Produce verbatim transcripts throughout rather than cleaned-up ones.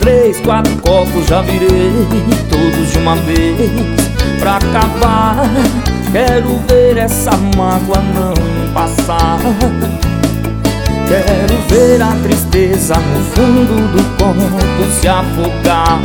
três, quatro copos já virei, todos de uma vez, pra acabar. Quero ver essa mágoa não passar. Quero ver a tristeza no fundo do copo se afogar.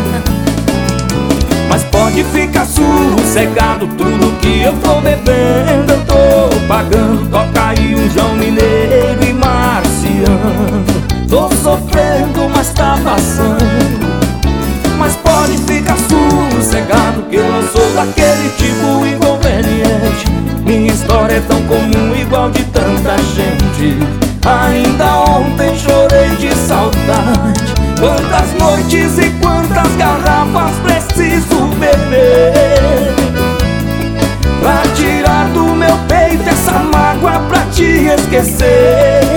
Mas pode ficar sossegado, tudo que eu tô bebendo eu tô pagando. Toca aí um João Mineiro e Marciano. Tô sofrendo, mas tá passando. Mas pode ficar sossegado, que eu não sou daquele tipo inconveniente. Minha história é tão comum, igual de tanta gente. Ainda ontem chorei de saudade. Quantas noites e quantas garrafas preciso beber pra tirar do meu peito essa mágoa, pra te esquecer.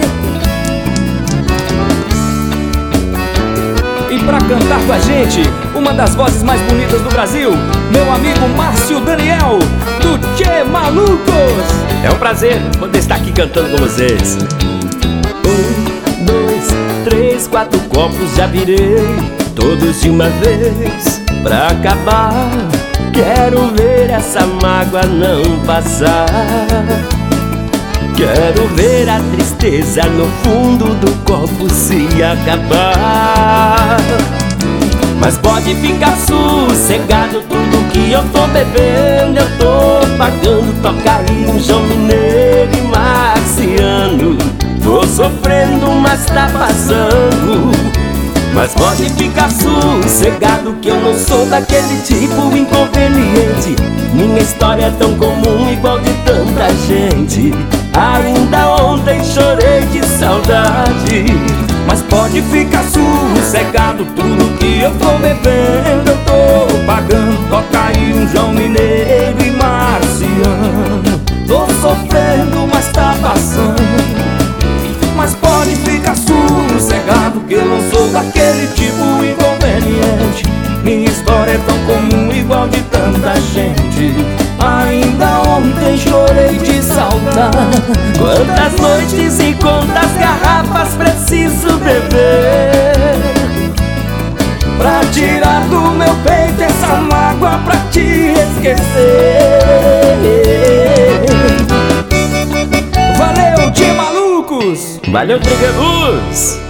E pra cantar com a gente, uma das vozes mais bonitas do Brasil, meu amigo Márcio Daniel, do Tchê Malucos. É um prazer poder estar aqui cantando com vocês. Um, dois, três, quatro copos já virei, todos de uma vez, pra acabar. Quero ver essa mágoa não passar. Quero ver a tristeza no fundo do copo se acabar. Mas pode ficar sossegado, tudo que eu tô bebendo eu tô pagando. Toca aí um João Mineiro e Marciano. Tô sofrendo, mas tá passando. Mas pode ficar sossegado, que eu não sou daquele tipo inconveniente. Minha história é tão comum, igual de tanta gente. Ainda ontem chorei de saudade. Mas pode ficar sossegado, tudo que eu tô bebendo eu tô pagando. Toca aí um João Mineiro e Marciano. Tô sofrendo, mas tá passando. Mas pode ficar sossegado, que eu não sou daquele tipo inconveniente. Minha história é tão comum, igual de tanta gente. Ainda ontem chorei de saudade. Quantas noites e quantas garrafas preciso beber pra tirar do meu peito essa mágoa, pra te esquecer. Valeu, Tchê Malucos! Valeu, Triguelos!